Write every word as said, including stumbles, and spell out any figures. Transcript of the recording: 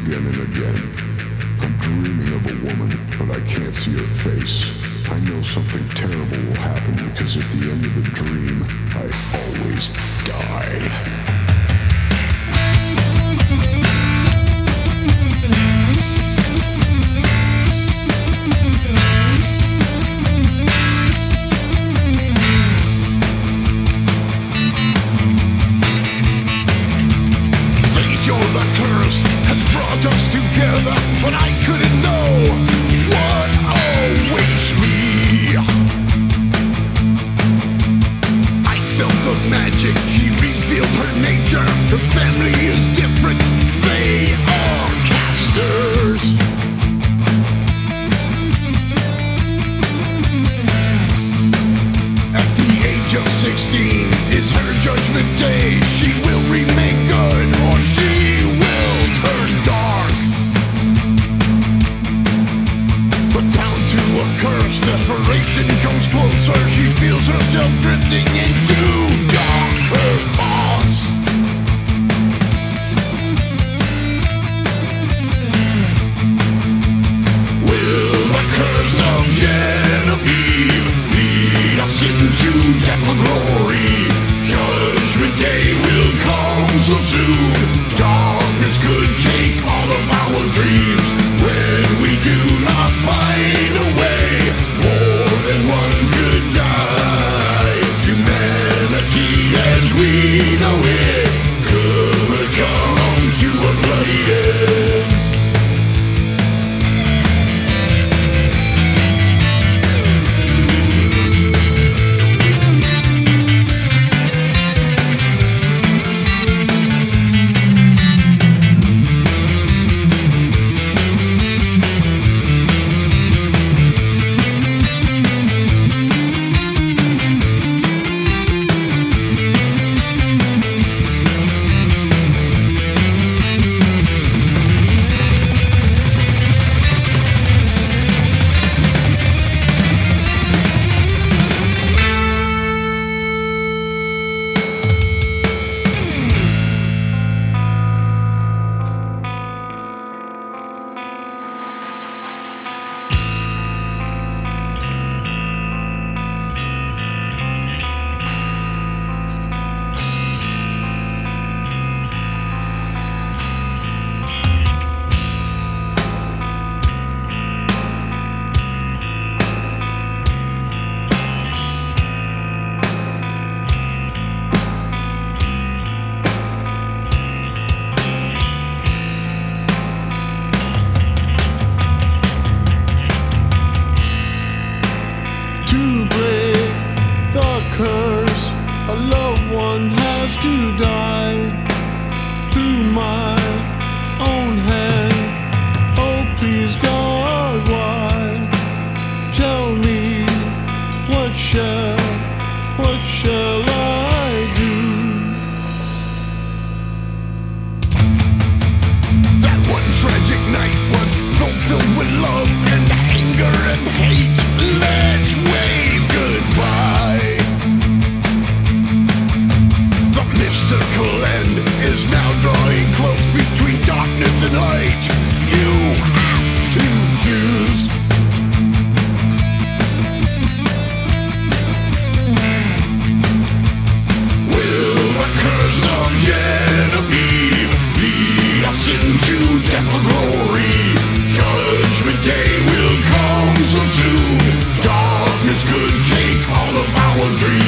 again and again. I'm dreaming of a woman, but I can't see her face. I know something terrible will happen because at the end of the dream, I always die. Us together, but I couldn't know what awaits me. I felt the magic, she revealed her nature. Her family is different, they are casters. At the age of sixteen is her judgment day. She will remain good or she will turn dark. But down to a curse, desperation comes closer. She feels herself drifting into darker thoughts. Will the curse of Genevieve lead us into death or glory? Judgment day will come so soon. Darkness could take all of our dreams. When we do not find a way, more than one could die. Humanity as we know it could come to a bloody end. Curse, a loved one has to die through my own hand. Oh please God, why? Tell me, what shall, what shall I do? That one tragic night was fulfilled with love and anger and hate. Let's wave goodbye. Mystical end is now drawing close between darkness and light. You have to choose. Will the curse of Genevieve lead us into death or glory? Judgment day will come so soon. Darkness could take all of our dreams.